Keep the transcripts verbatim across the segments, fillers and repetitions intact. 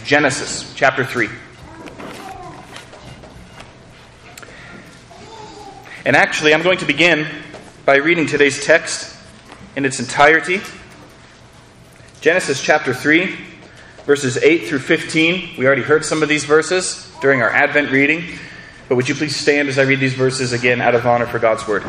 Genesis chapter three. And actually, I'm going to begin by reading today's text in its entirety. Genesis chapter three, verses eight through fifteen. We already heard some of these verses during our Advent reading, but would you please stand as I read these verses again out of honor for God's word.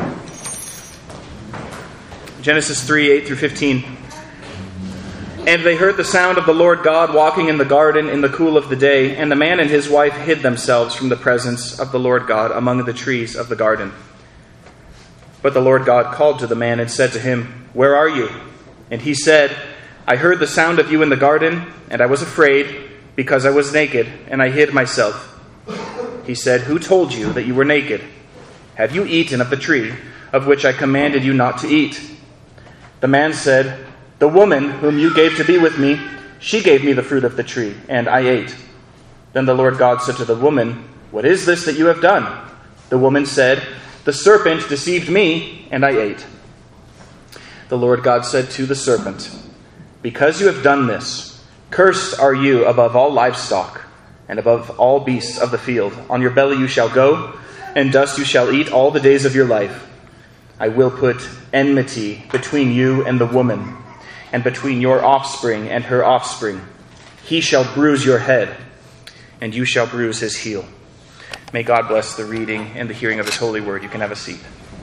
Genesis three, eight through fifteen. And they heard the sound of the Lord God walking in the garden in the cool of the day, and the man and his wife hid themselves from the presence of the Lord God among the trees of the garden. But the Lord God called to the man and said to him, "Where are you?" And he said, "I heard the sound of you in the garden, and I was afraid, because I was naked, and I hid myself." He said, "Who told you that you were naked? Have you eaten of the tree of which I commanded you not to eat?" The man said, "The woman whom you gave to be with me, she gave me the fruit of the tree, and I ate." Then the Lord God said to the woman, "What is this that you have done?" The woman said, "The serpent deceived me, and I ate." The Lord God said to the serpent, "Because you have done this, cursed are you above all livestock, and above all beasts of the field. On your belly you shall go, and dust you shall eat all the days of your life. I will put enmity between you and the woman, and between your offspring and her offspring. He shall bruise your head, and you shall bruise his heel." May God bless the reading and the hearing of his holy word. You can have a seat.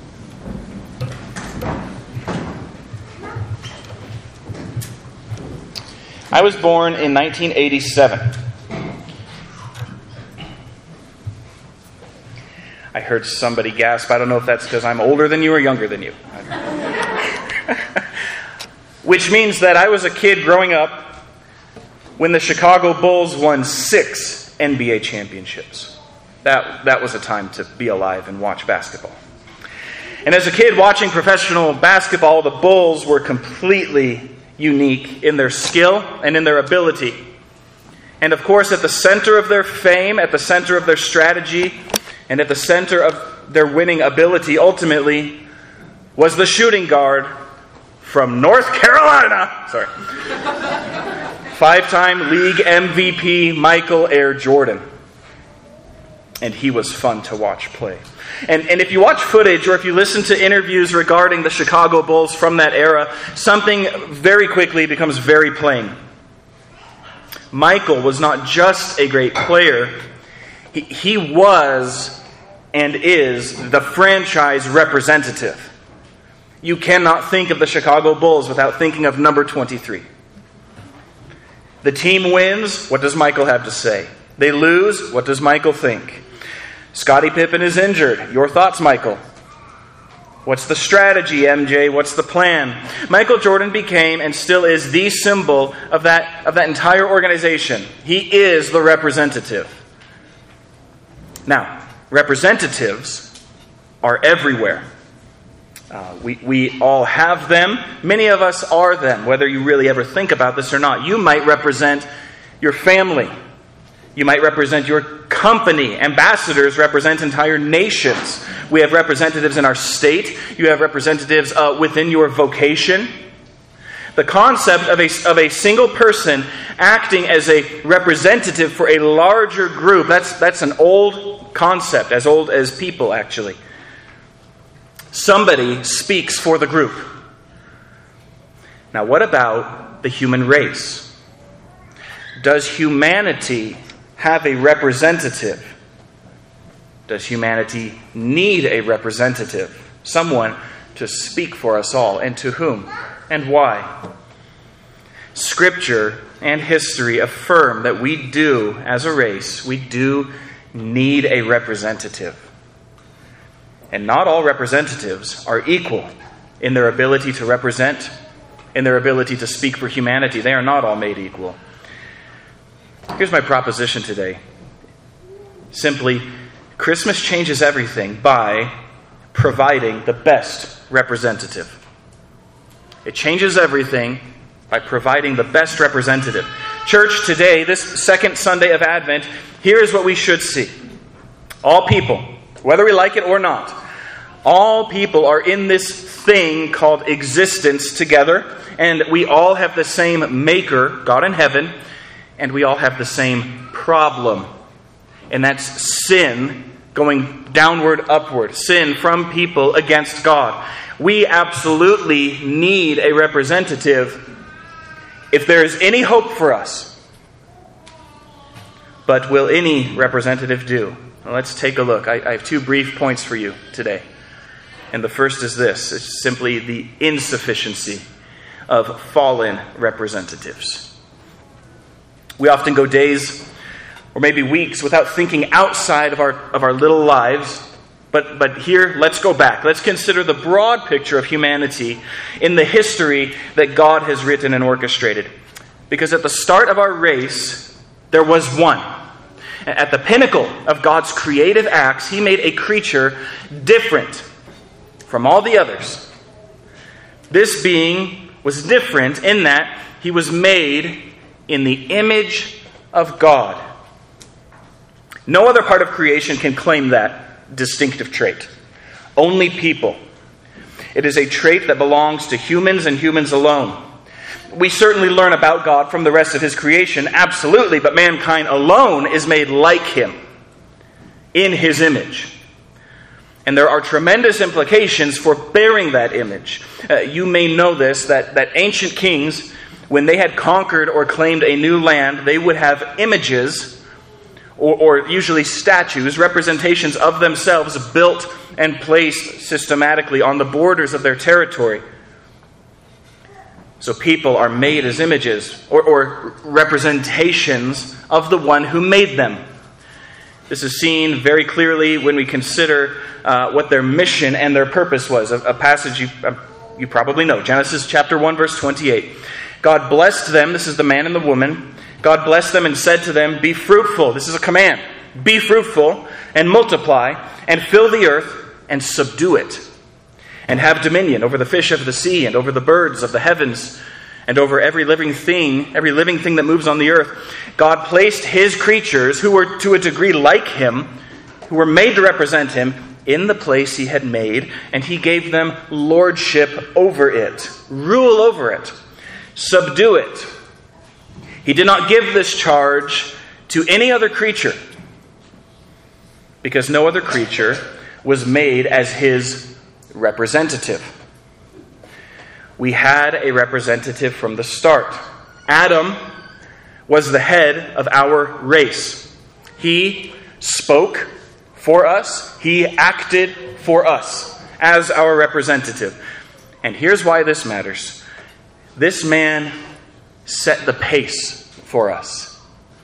I was born in nineteen eighty-seven. I heard somebody gasp. I don't know if that's because I'm older than you or younger than you. Which means that I was a kid growing up when the Chicago Bulls won six N B A championships. That, that was a time to be alive and watch basketball. And as a kid watching professional basketball, the Bulls were completely unique in their skill and in their ability. And of course, at the center of their fame, at the center of their strategy, and at the center of their winning ability, ultimately, was the shooting guard from North Carolina. Sorry. Five-time league M V P Michael Air Jordan. And he was fun to watch play. And, and if you watch footage or if you listen to interviews regarding the Chicago Bulls from that era, something very quickly becomes very plain. Michael was not just a great player. He, he was and is the franchise representative. You cannot think of the Chicago Bulls without thinking of number twenty-three. The team wins. What does Michael have to say? They lose. What does Michael think? Scottie Pippen is injured. Your thoughts, Michael? What's the strategy, M J? What's the plan? Michael Jordan became and still is the symbol of that, of that entire organization. He is the representative. Now, representatives are everywhere. Uh, we, we all have them. Many of us are them, whether you really ever think about this or not. You might represent your family. You might represent your company. Ambassadors represent entire nations. We have representatives in our state. You have representatives uh, within your vocation. The concept of a, of a single person acting as a representative for a larger group, that's, that's an old concept, as old as people, actually. Somebody speaks for the group. Now, what about the human race? Does humanity have a representative? Does humanity need a representative? Someone to speak for us all, and to whom and why? Scripture and history affirm that we do, as a race, we do need a representative. And not all representatives are equal in their ability to represent, in their ability to speak for humanity. They are not all made equal. Here's my proposition today. Simply, Christmas changes everything by providing the best representative. It changes everything by providing the best representative. Church, today, this second Sunday of Advent, here is what we should see. All people, whether we like it or not, all people are in this thing called existence together, and we all have the same maker, God in heaven, and we all have the same problem. And that's sin going downward, upward. Sin from people against God. We absolutely need a representative if there is any hope for us. But will any representative do? Well, let's take a look. I, I have two brief points for you today. And the first is this. It's simply the insufficiency of fallen representatives. We often go days or maybe weeks without thinking outside of our of our little lives. But but here, let's go back. Let's consider the broad picture of humanity in the history that God has written and orchestrated. Because at the start of our race, there was one. At the pinnacle of God's creative acts, He made a creature different from all the others. This being was different in that he was made in the image of God. No other part of creation can claim that distinctive trait. Only people. It is a trait that belongs to humans and humans alone. We certainly learn about God from the rest of His creation, absolutely, but mankind alone is made like Him, in His image. And there are tremendous implications for bearing that image. Uh, you may know this, that, that ancient kings, when they had conquered or claimed a new land, they would have images, or, or usually statues, representations of themselves built and placed systematically on the borders of their territory. So people are made as images, or, or representations of the one who made them. This is seen very clearly when we consider uh, what their mission and their purpose was. A, a passage you, uh, you probably know. Genesis chapter one, verse twenty-eight. God blessed them, this is the man and the woman. God blessed them and said to them, be fruitful. This is a command. Be fruitful and multiply and fill the earth and subdue it. And have dominion over the fish of the sea and over the birds of the heavens and over every living thing, every living thing that moves on the earth. God placed His creatures, who were to a degree like Him, who were made to represent Him, in the place He had made, and He gave them lordship over it, rule over it, subdue it. He did not give this charge to any other creature, because no other creature was made as His representative. We had a representative from the start. Adam was the head of our race. He spoke for us. He acted for us as our representative. And here's why this matters. This man set the pace for us.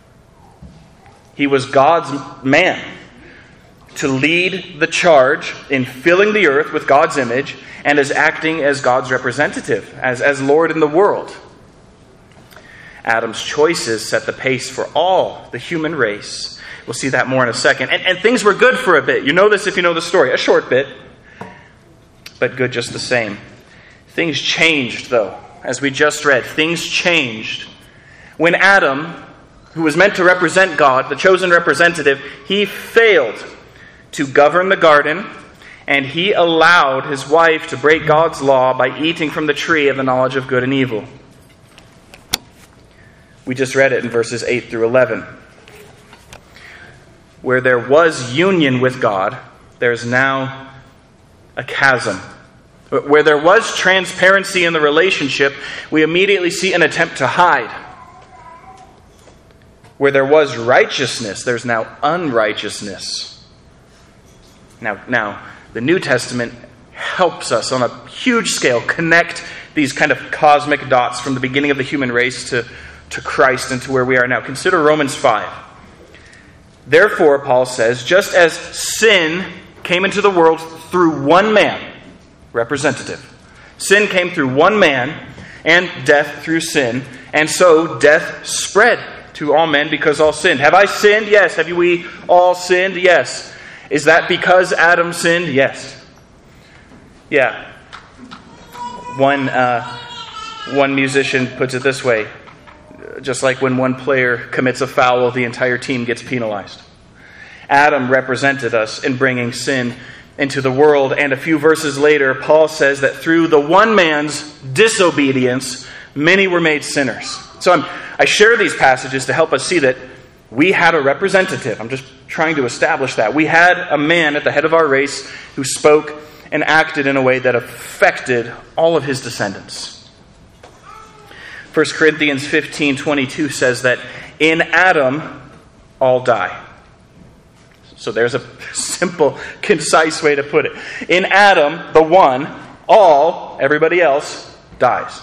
He was God's man to lead the charge in filling the earth with God's image and as acting as God's representative, as, as Lord in the world. Adam's choices set the pace for all the human race. We'll see that more in a second. And, and things were good for a bit. You know this if you know the story. A short bit, but good just the same. Things changed, though. As we just read, things changed. When Adam, who was meant to represent God, the chosen representative, he failed to govern the garden, and he allowed his wife to break God's law by eating from the tree of the knowledge of good and evil. We just read it in verses eight through eleven. Where there was union with God, there's now a chasm. Where there was transparency in the relationship, we immediately see an attempt to hide. Where there was righteousness, there's now unrighteousness. Now, now, the New Testament helps us on a huge scale connect these kind of cosmic dots from the beginning of the human race to, to Christ and to where we are now. Consider Romans five. Therefore, Paul says, just as sin came into the world through one man, representative. Sin came through one man, and death through sin, and so death spread to all men because all sinned. Have I sinned? Yes. Have we all sinned? Yes. Is that because Adam sinned? Yes. Yeah. One uh, one musician puts it this way. Just like when one player commits a foul, the entire team gets penalized. Adam represented us in bringing sin into the world. And a few verses later, Paul says that through the one man's disobedience, many were made sinners. So I'm I share these passages to help us see that we had a representative. I'm just trying to establish that. We had a man at the head of our race who spoke and acted in a way that affected all of his descendants. First Corinthians fifteen twenty-two says that in Adam all die. So there's a simple, concise way to put it. In Adam, the one, all, everybody else, dies.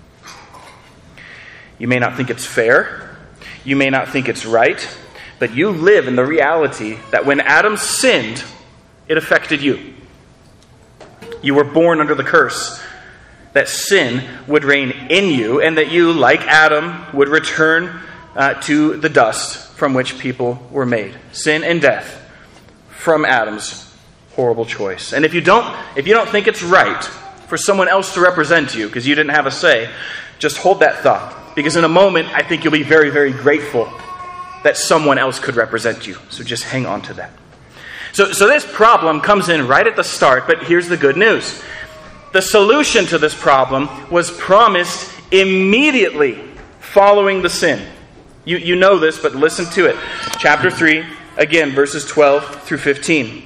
You may not think it's fair. You may not think it's right. But you live in the reality that when Adam sinned, it affected you. You were born under the curse that sin would reign in you, and that you, like Adam, would return uh, to the dust from which people were made. Sin and death from Adam's horrible choice. And if you don't, if you don't think it's right for someone else to represent you because you didn't have a say, just hold that thought. Because in a moment, I think you'll be very, very grateful that someone else could represent you. So just hang on to that. So, so this problem comes in right at the start, but here's the good news. The solution to this problem was promised immediately following the sin. You, you know this, but listen to it. Chapter three, again, verses twelve through fifteen.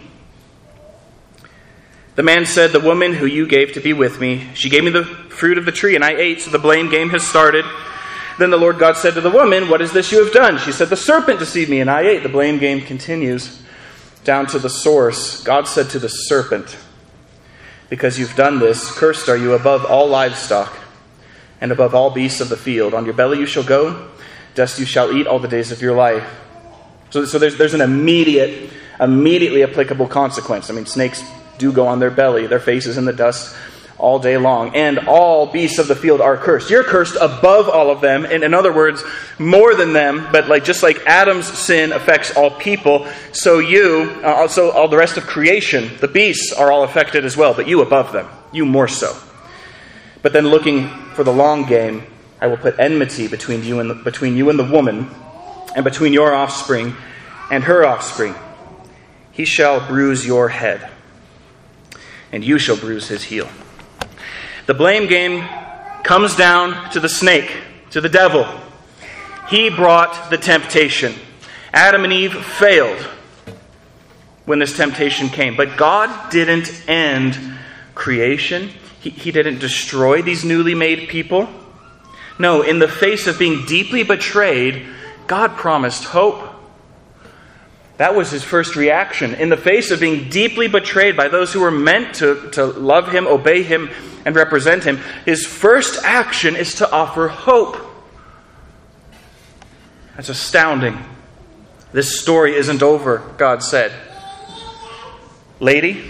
The man said, "The woman who you gave to be with me, she gave me the fruit of the tree, and I ate, so the blame game has started." Then the Lord God said to the woman, "What is this you have done?" She said, "The serpent deceived me, and I ate." The blame game continues down to the source. God said to the serpent, "Because you've done this, cursed are you above all livestock and above all beasts of the field. On your belly you shall go, dust you shall eat all the days of your life." So, so there's, there's an immediate, immediately applicable consequence. I mean, snakes do go on their belly, their faces in the dust all day long. And all beasts of the field are cursed. You're cursed above all of them. And in other words, more than them. But like just like Adam's sin affects all people, so you, uh, also all the rest of creation, the beasts are all affected as well. But you above them. You more so. But then looking for the long game, I will put enmity between you and the, between you and the woman, and between your offspring and her offspring. He shall bruise your head, and you shall bruise his heel. The blame game comes down to the snake, to the devil. He brought the temptation. Adam and Eve failed when this temptation came. But God didn't end creation. He, he didn't destroy these newly made people. No, in the face of being deeply betrayed, God promised hope. That was his first reaction. In the face of being deeply betrayed by those who were meant to, to love him, obey him, and represent him, his first action is to offer hope. That's astounding. This story isn't over, God said. Lady,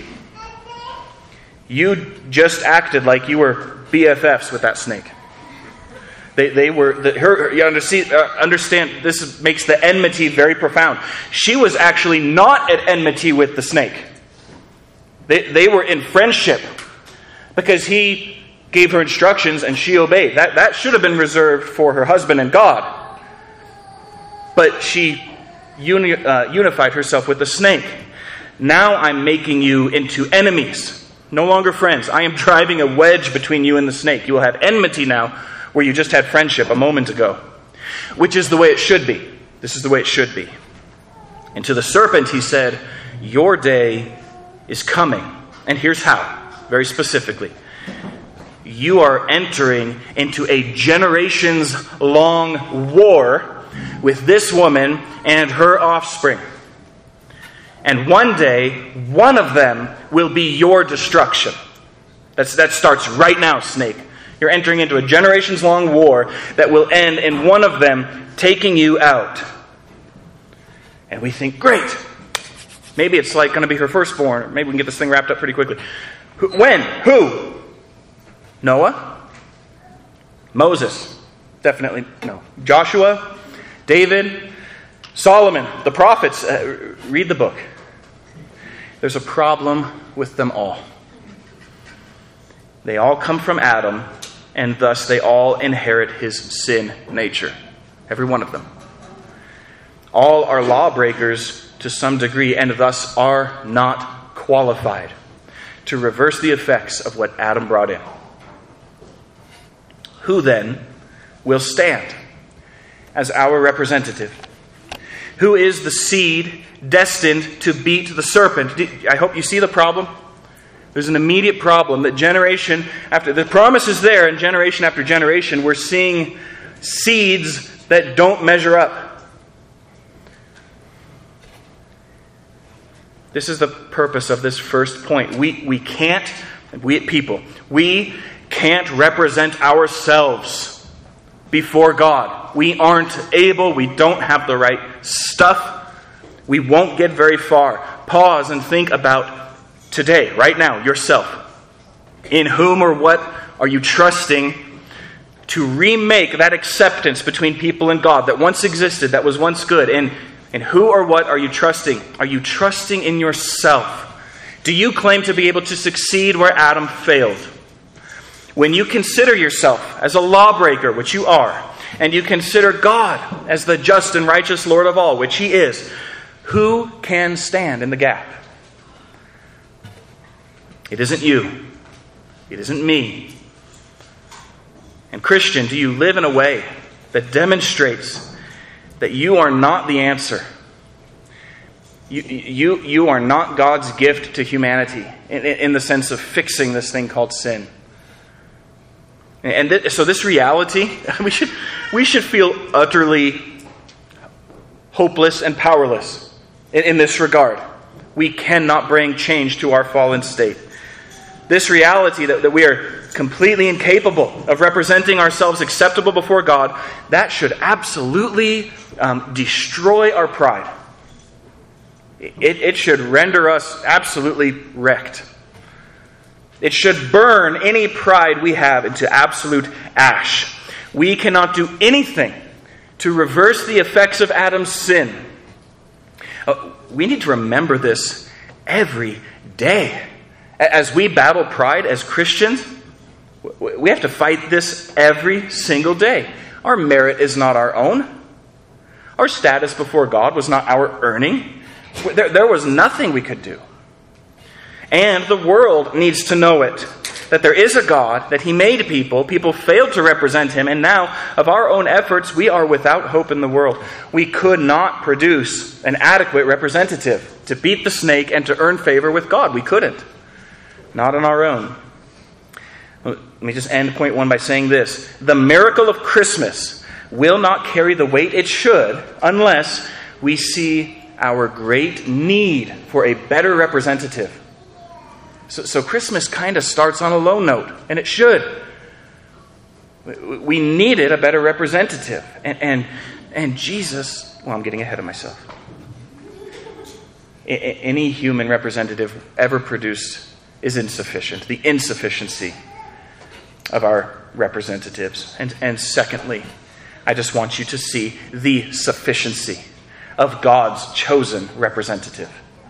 you just acted like you were B F Fs with that snake. They, they were, the, her, you understand, uh, understand, this makes the enmity very profound. She was actually not at enmity with the snake. They, they were in friendship because he gave her instructions and she obeyed. That, that should have been reserved for her husband and God. But she uni, uh, unified herself with the snake. Now I'm making you into enemies, no longer friends. I am driving a wedge between you and the snake. You will have enmity now, where you just had friendship a moment ago. Which is the way it should be. This is the way it should be. And to the serpent he said, your day is coming. And here's how, very specifically. You are entering into a generations-long war with this woman and her offspring. And one day, one of them will be your destruction. That's, that starts right now, snake. You're entering into a generations-long war that will end in one of them taking you out. And we think, great. Maybe it's like going to be her firstborn. Or maybe we can get this thing wrapped up pretty quickly. Who, when? Who? Noah? Moses? Definitely no. Joshua? David? Solomon? The prophets? Uh, read the book. There's a problem with them all. They all come from Adam, and thus they all inherit his sin nature. Every one of them. All are lawbreakers to some degree, and thus are not qualified to reverse the effects of what Adam brought in. Who then will stand? as our representative? Who is the seed destined to beat the serpent? I hope you see the problem. There's an immediate problem that generation after, the promise is there, and generation after generation, we're seeing seeds that don't measure up. This is the purpose of this first point. We, we can't, we people, we can't represent ourselves before God. We aren't able, we don't have the right stuff. We won't get very far. Pause and think about today, right now, yourself. In whom or what are you trusting to remake that acceptance between people and God that once existed, that was once good? And, and who or what are you trusting? Are you trusting in yourself? Do you claim to be able to succeed where Adam failed? When you consider yourself as a lawbreaker, which you are, and you consider God as the just and righteous Lord of all, which He is, who can stand in the gap? It isn't you. It isn't me. And Christian, do you live in a way that demonstrates that you are not the answer? You, you, you are not God's gift to humanity in, in the sense of fixing this thing called sin. And th- so this reality, we should, we should feel utterly hopeless and powerless in, in this regard. We cannot bring change to our fallen state. This reality that, that we are completely incapable of representing ourselves acceptable before God, that should absolutely um, destroy our pride. It, it should render us absolutely wrecked. It should burn any pride we have into absolute ash. We cannot do anything to reverse the effects of Adam's sin. Uh, we need to remember this every day. As we battle pride as Christians, we have to fight this every single day. Our merit is not our own. Our status before God was not our earning. There, there was nothing we could do. And the world needs to know it. That there is a God, that He made people. People failed to represent Him. And now, of our own efforts, we are without hope in the world. We could not produce an adequate representative to beat the snake and to earn favor with God. We couldn't. Not on our own. Let me just end point one by saying this. The miracle of Christmas will not carry the weight it should unless we see our great need for a better representative. So, so Christmas kind of starts on a low note, and it should. We needed a better representative. And, and, and Jesus, well, I'm getting ahead of myself. Any human representative ever produced is insufficient. The insufficiency of our representatives. And, and secondly, I just want you to see the sufficiency of God's chosen representative.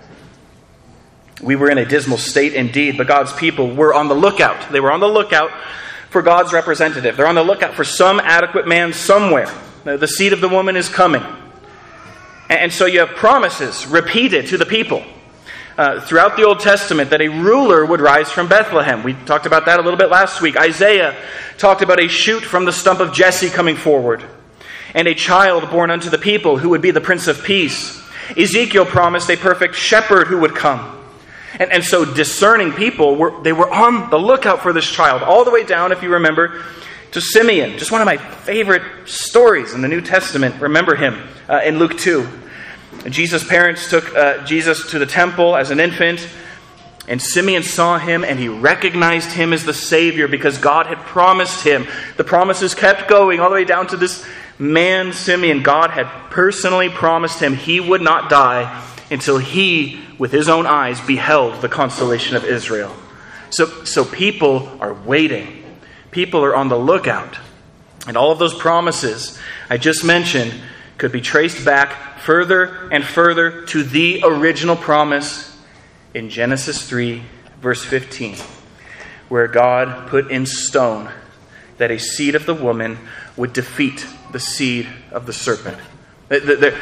We were in a dismal state indeed, but God's people were on the lookout. They were on the lookout for God's representative. They're on the lookout for some adequate man somewhere. The seed of the woman is coming. And so you have promises repeated to the people Uh, throughout the Old Testament that a ruler would rise from Bethlehem. We talked about that a little bit last week. Isaiah talked about a shoot from the stump of Jesse coming forward, and a child born unto the people who would be the Prince of Peace. Ezekiel promised a perfect shepherd who would come. And, and so discerning people, were they were on the lookout for this child, all the way down, if you remember, to Simeon. Just one of my favorite stories in the New Testament. Remember him uh, in Luke two. Jesus' parents took uh, Jesus to the temple as an infant, and Simeon saw him and he recognized him as the Savior because God had promised him. The promises kept going all the way down to this man, Simeon. God had personally promised him he would not die until he, with his own eyes, beheld the consolation of Israel. So, so people are waiting. People are on the lookout. And all of those promises I just mentioned could be traced back further and further to the original promise in Genesis three, verse fifteen, where God put in stone that a seed of the woman would defeat the seed of the serpent. The, the, the,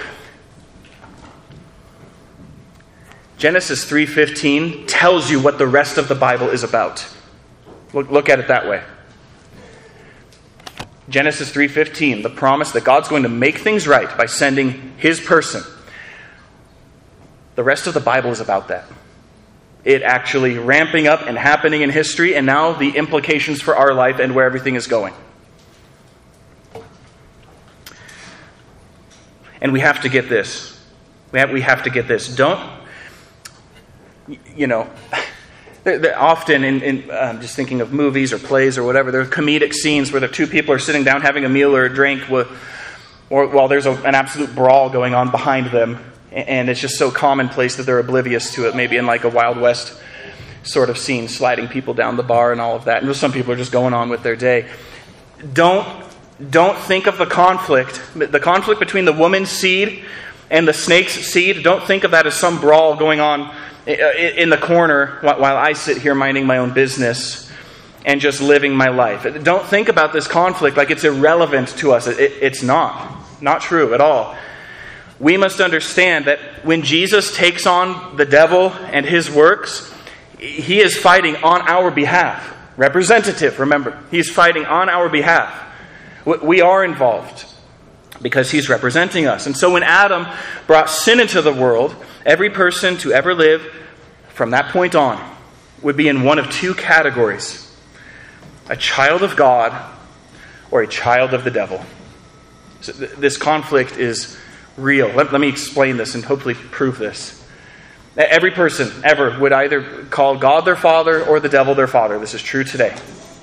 Genesis three fifteen tells you what the rest of the Bible is about. Look, look at it that way. Genesis three fifteen, the promise that God's going to make things right by sending his person. The rest of the Bible is about that. It actually ramping up and happening in history, and now the implications for our life and where everything is going. And we have to get this. We have, we have to get this. Don't, you know, they're, they're often, in, in uh, just thinking of movies or plays or whatever, there are comedic scenes where the two people are sitting down having a meal or a drink with, or while there's a, an absolute brawl going on behind them. And it's just so commonplace that they're oblivious to it, maybe in like a Wild West sort of scene, sliding people down the bar and all of that. And some people are just going on with their day. Don't, don't think of the conflict, the conflict between the woman's seed and the snake's seed. Don't think of that as some brawl going on in the corner while I sit here minding my own business and just living my life. Don't think about this conflict like it's irrelevant to us. It, it's not. Not true at all. We must understand that when Jesus takes on the devil and his works, he is fighting on our behalf. Representative, remember. He's fighting on our behalf. We are involved because he's representing us. And so when Adam brought sin into the world, every person to ever live from that point on would be in one of two categories: a child of God or a child of the devil. So th- this conflict is real. Let, let me explain this and hopefully prove this. Every person ever would either call God their father or the devil their father. This is true today.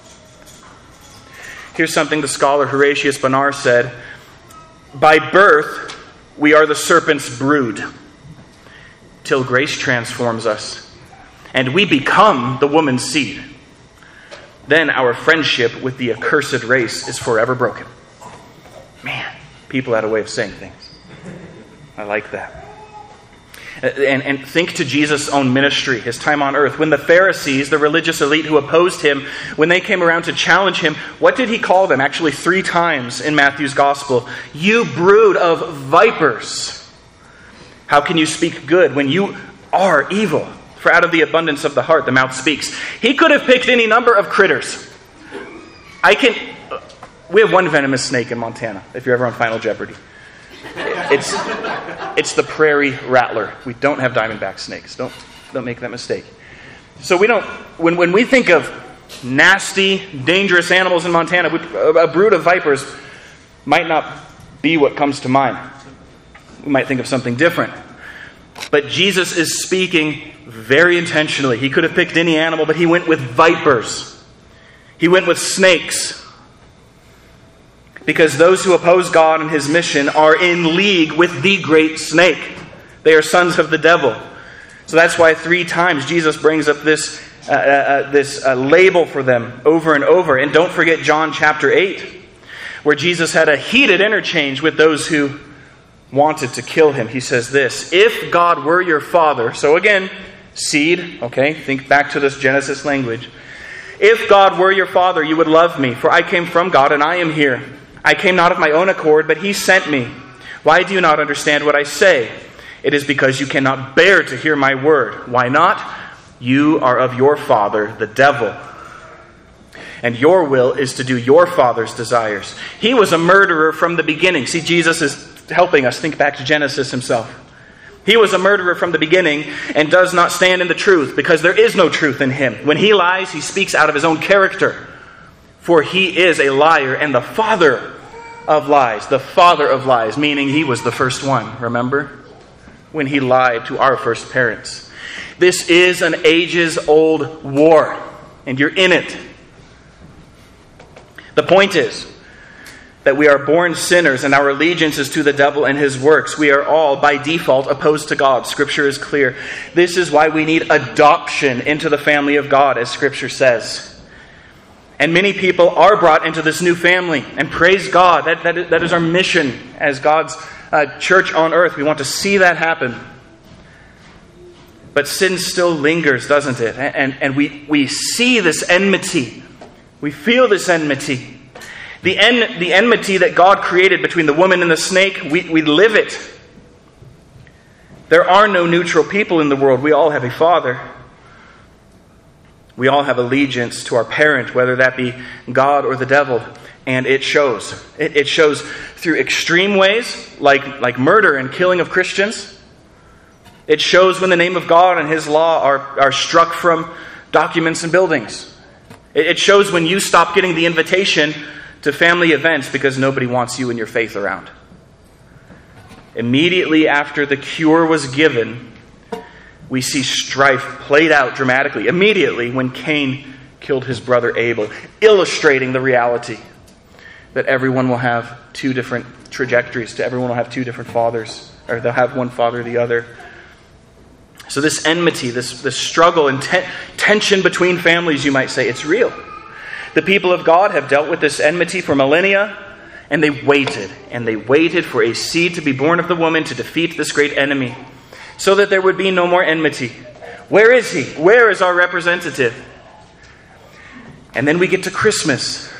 Here's something the scholar Horatius Bonar said: by birth, we are the serpent's brood, till grace transforms us, and we become the woman's seed. Then our friendship with the accursed race is forever broken. Man, people had a way of saying things. I like that. And, and think to Jesus' own ministry, his time on earth. When the Pharisees, the religious elite who opposed him, when they came around to challenge him, what did he call them? Actually, three times in Matthew's gospel. You brood of vipers. How can you speak good when you are evil? For out of the abundance of the heart, the mouth speaks. He could have picked any number of critters. I can... We have one venomous snake in Montana, if you're ever on Final Jeopardy. It's it's the prairie rattler. We don't have diamondback snakes. Don't don't make that mistake. So we don't. When when we think of nasty, dangerous animals in Montana, we, a brood of vipers might not be what comes to mind. We might think of something different. But Jesus is speaking very intentionally. He could have picked any animal, but he went with vipers. He went with snakes. Because those who oppose God and his mission are in league with the great snake. They are sons of the devil. So that's why three times Jesus brings up this, uh, uh, this uh, label for them over and over. And don't forget John chapter eight, where Jesus had a heated interchange with those who wanted to kill him. He says this: if God were your father, so again, seed, okay, think back to this Genesis language. If God were your father, you would love me, for I came from God and I am here. I came not of my own accord, but he sent me. Why do you not understand what I say? It is because you cannot bear to hear my word. Why not? You are of your father, the devil. And your will is to do your father's desires. He was a murderer from the beginning. See, Jesus is helping us think back to Genesis himself. He was a murderer from the beginning and does not stand in the truth, because there is no truth in him. When he lies, he speaks out of his own character. For he is a liar and the father of lies. The father of lies, meaning he was the first one, remember? When he lied to our first parents. This is an ages-old war, and you're in it. The point is that we are born sinners and our allegiance is to the devil and his works. We are all, by default, opposed to God. Scripture is clear. This is why we need adoption into the family of God, as Scripture says. And many people are brought into this new family. And praise God, that, that, that is our mission as God's uh, church on earth. We want to see that happen. But sin still lingers, doesn't it? And, and we, we see this enmity. We feel this enmity. The, en, the enmity that God created between the woman and the snake, we, we live it. There are no neutral people in the world. We all have a father. We all have allegiance to our parent, whether that be God or the devil, and it shows. It, it shows through extreme ways, like, like murder and killing of Christians. It shows when the name of God and His law are, are struck from documents and buildings. It, it shows when you stop getting the invitation to family events because nobody wants you and your faith around. Immediately after the cure was given, we see strife played out dramatically. Immediately when Cain killed his brother Abel, illustrating the reality that everyone will have two different trajectories, to everyone will have two different fathers, or they'll have one father or the other. So this enmity, this, this struggle and ten, tension between families, you might say, it's real. The people of God have dealt with this enmity for millennia, and they waited, and they waited for a seed to be born of the woman to defeat this great enemy, so that there would be no more enmity. Where is He? Where is our representative? And then we get to Christmas.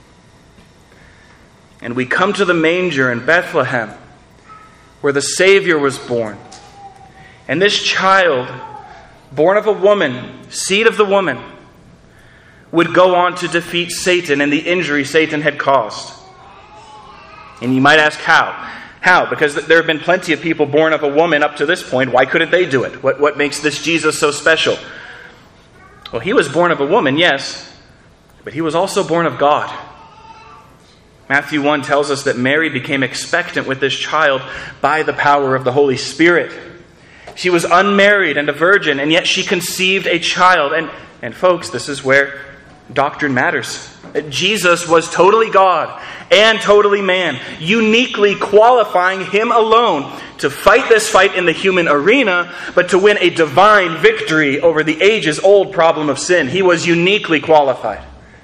And we come to the manger in Bethlehem, where the Savior was born. And this child, born of a woman, seed of the woman, would go on to defeat Satan and the injury Satan had caused. And you might ask how? How? Because there have been plenty of people born of a woman up to this point. Why couldn't they do it? What, what makes this Jesus so special? Well, He was born of a woman, yes, but He was also born of God. Matthew one tells us that Mary became expectant with this child by the power of the Holy Spirit. She was unmarried and a virgin, and yet she conceived a child. And, and folks, this is where doctrine matters. Jesus was totally God and totally man, uniquely qualifying Him alone to fight this fight in the human arena, but to win a divine victory over the ages-old problem of sin. He was uniquely qualified.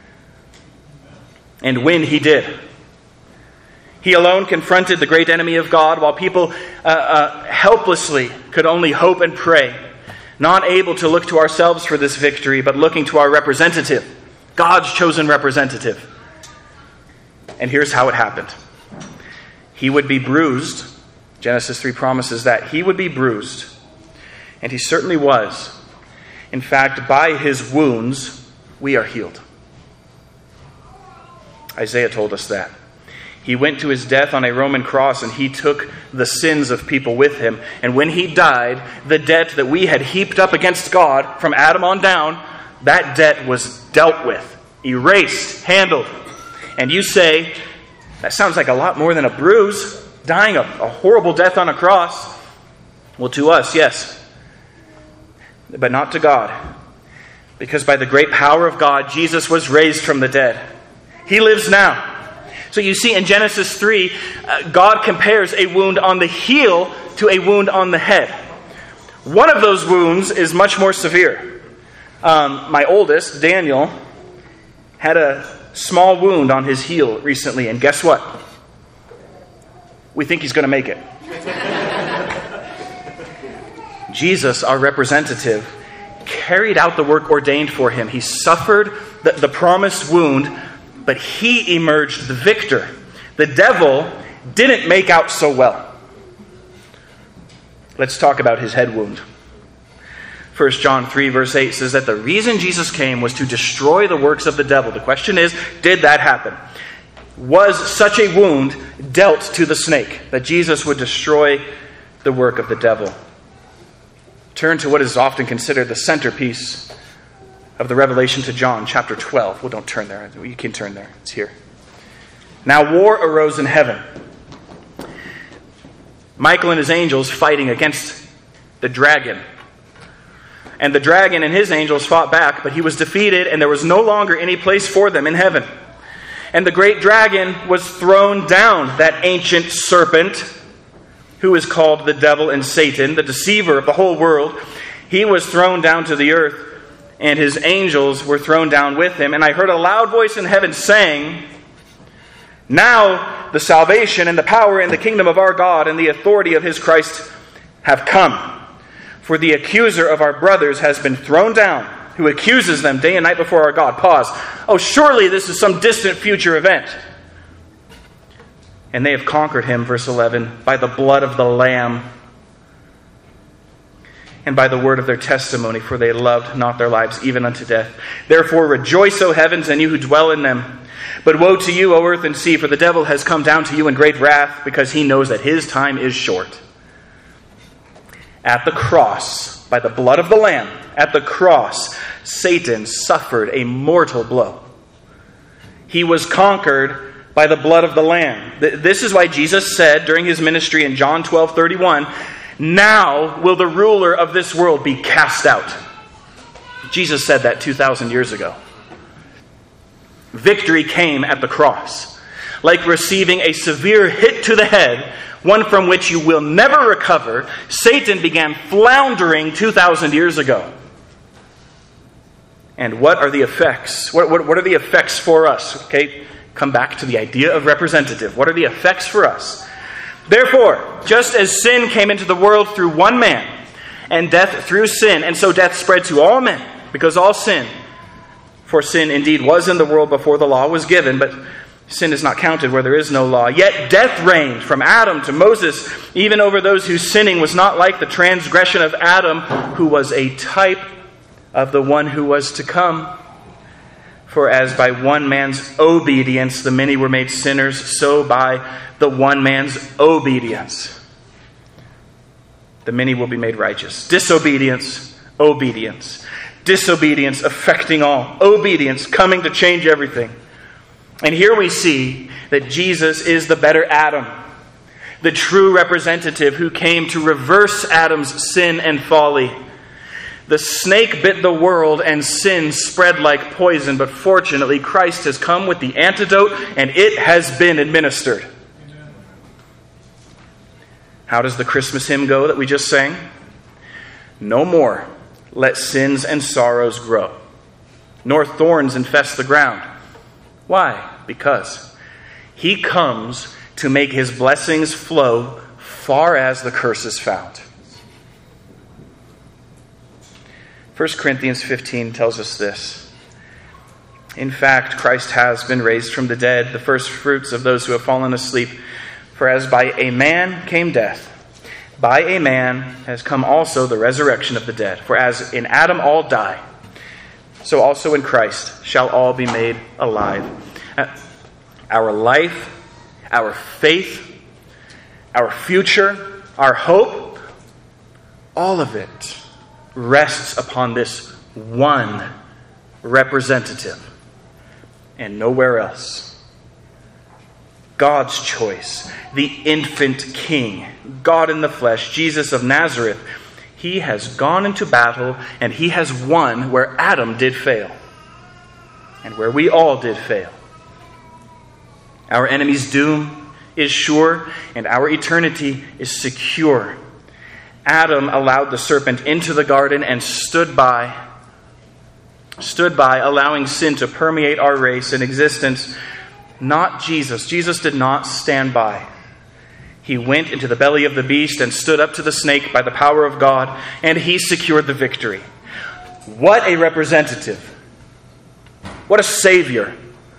And when He did, He alone confronted the great enemy of God, while people uh, uh, helplessly could only hope and pray, not able to look to ourselves for this victory, but looking to our representative, God's chosen representative. And here's how it happened. He would be bruised. Genesis three promises that. He would be bruised. And He certainly was. In fact, by His wounds, we are healed. Isaiah told us that. He went to His death on a Roman cross, and He took the sins of people with Him. And when He died, the debt that we had heaped up against God from Adam on down, that debt was dealt with, erased, handled. And you say, that sounds like a lot more than a bruise, dying a, a horrible death on a cross. Well, to us, yes. But not to God. Because by the great power of God, Jesus was raised from the dead. He lives now. So you see in Genesis three, uh, God compares a wound on the heel to a wound on the head. One of those wounds is much more severe. Um, my oldest, Daniel, had a small wound on his heel recently, and guess what? We think he's going to make it. Jesus, our representative, carried out the work ordained for Him. He suffered the, the promised wound, but He emerged the victor. The devil didn't make out so well. Let's talk about His head wound. First John three verse eight says that the reason Jesus came was to destroy the works of the devil. The question is, did that happen? Was such a wound dealt to the snake, that Jesus would destroy the work of the devil? Turn to what is often considered the centerpiece of the revelation to John, chapter twelve. Well, don't turn there. You can turn there. It's here. Now war arose in heaven. Michael and his angels fighting against the dragon. And the dragon and his angels fought back, but he was defeated, and there was no longer any place for them in heaven. And the great dragon was thrown down, that ancient serpent, who is called the devil and Satan, the deceiver of the whole world. He was thrown down to the earth, and his angels were thrown down with him. And I heard a loud voice in heaven saying, "Now the salvation and the power and the kingdom of our God and the authority of His Christ have come. For the accuser of our brothers has been thrown down, who accuses them day and night before our God." Pause. Oh, surely this is some distant future event. And they have conquered him, verse eleven, by the blood of the Lamb and by the word of their testimony, for they loved not their lives even unto death. Therefore rejoice, O heavens, and you who dwell in them. But woe to you, O earth and sea, for the devil has come down to you in great wrath, because he knows that his time is short. At the cross, by the blood of the Lamb, at the cross, Satan suffered a mortal blow. He was conquered by the blood of the Lamb. This is why Jesus said during his ministry in John twelve thirty-one, "Now will the ruler of this world be cast out." Jesus said that two thousand years ago. Victory came at the cross. Like receiving a severe hit to the head, one from which you will never recover, Satan began floundering two thousand years ago. And what are the effects? What, what, what are the effects for us? Okay, come back to the idea of representative. What are the effects for us? Therefore, just as sin came into the world through one man, and death through sin, and so death spread to all men, because all sin, for sin indeed was in the world before the law was given, but sin is not counted where there is no law. Yet death reigned from Adam to Moses, even over those whose sinning was not like the transgression of Adam, who was a type of the one who was to come. For as by one man's obedience the many were made sinners, so by the one man's obedience the many will be made righteous. Disobedience, obedience. Disobedience affecting all. Obedience coming to change everything. And here we see that Jesus is the better Adam, the true representative who came to reverse Adam's sin and folly. The snake bit the world and sin spread like poison, but fortunately Christ has come with the antidote and it has been administered. Amen. How does the Christmas hymn go that we just sang? No more let sins and sorrows grow, nor thorns infest the ground. Why? Because He comes to make His blessings flow far as the curse is found. First Corinthians fifteen tells us this. In fact, Christ has been raised from the dead, the first fruits of those who have fallen asleep. For as by a man came death, by a man has come also the resurrection of the dead. For as in Adam all die, so also in Christ shall all be made alive. Our life, our faith, our future, our hope, all of it rests upon this one representative and nowhere else. God's choice, the infant king, God in the flesh, Jesus of Nazareth. He has gone into battle and He has won where Adam did fail and where we all did fail. Our enemy's doom is sure and our eternity is secure. Adam allowed the serpent into the garden and stood by, stood by, allowing sin to permeate our race and existence. Not Jesus. Jesus did not stand by. He went into the belly of the beast and stood up to the snake by the power of God, and He secured the victory. What a representative. What a Savior.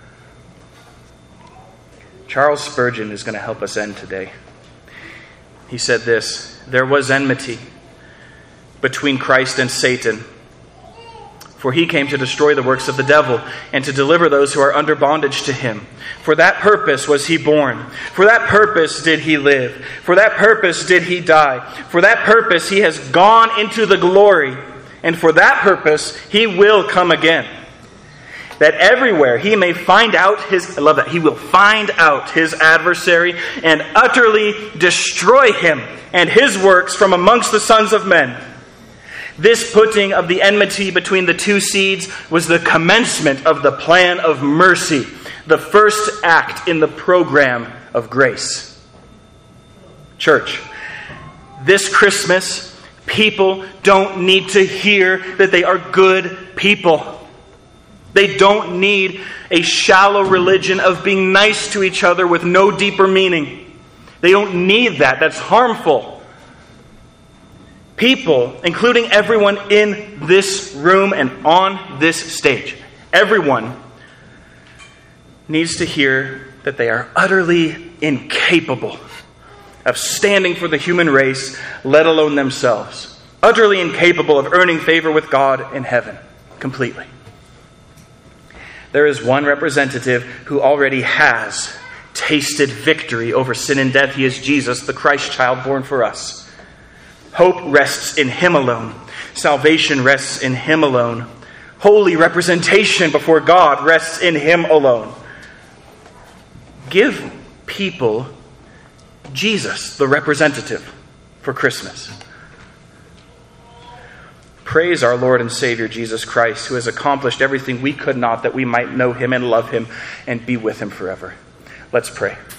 Charles Spurgeon is going to help us end today. He said this: there was enmity between Christ and Satan, for He came to destroy the works of the devil and to deliver those who are under bondage to him. For that purpose was He born. For that purpose did He live. For that purpose did He die. For that purpose He has gone into the glory. And for that purpose He will come again. That everywhere He may find out His, I love that, He will find out His adversary and utterly destroy him and his works from amongst the sons of men. This putting of the enmity between the two seeds was the commencement of the plan of mercy, the first act in the program of grace. Church, this Christmas, people don't need to hear that they are good people. They don't need a shallow religion of being nice to each other with no deeper meaning. They don't need that. That's harmful. People, including everyone in this room and on this stage, everyone needs to hear that they are utterly incapable of standing for the human race, let alone themselves. utterly incapable of earning favor with God in heaven completely. There is one representative who already has tasted victory over sin and death. He is Jesus, the Christ child born for us. Hope rests in him alone. Salvation rests in him alone. Holy representation before God rests in him alone. Give people Jesus, the representative, for Christmas. Praise our Lord and Savior Jesus Christ, who has accomplished everything we could not, that we might know him and love him and be with him forever. Let's pray.